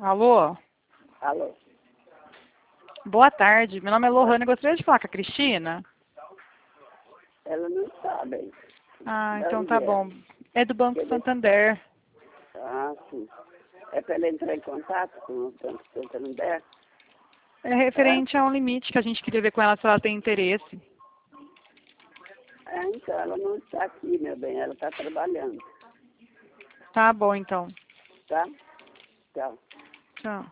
Alô? Alô? Boa tarde. Meu nome é Lohane. Gostaria de falar com a Cristina? Ela não sabe. Ah, De então onde tá é? bom. É do Banco Quer ver? Santander. Ah, sim. É para ela entrar em contato com o Banco Santander? É referente a um limite que a gente queria ver com ela se ela tem interesse. Ah, então, ela não está aqui, meu bem. Ela está trabalhando. Tá bom, então. Tá? Tchau. Tchau.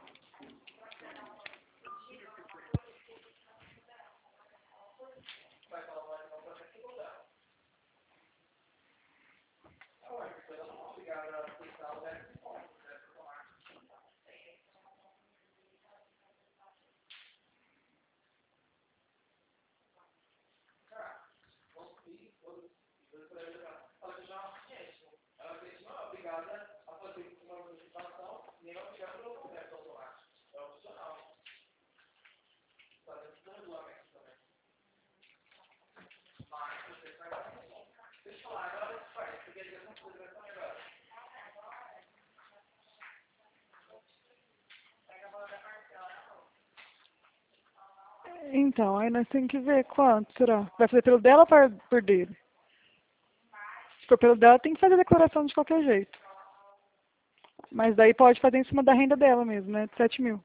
Então, aí nós temos que ver quanto será. Vai fazer pelo dela ou por dele? Se for pelo dela, tem que fazer a declaração de qualquer jeito. Mas daí pode fazer em cima da renda dela mesmo, né? De 7 mil.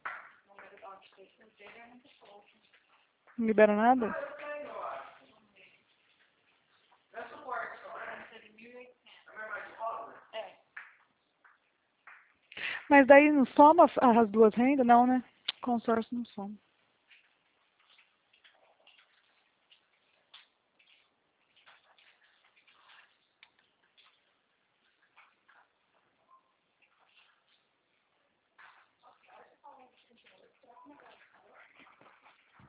Não libera nada? Mas daí não soma as duas rendas? Não, né? Consórcio não soma.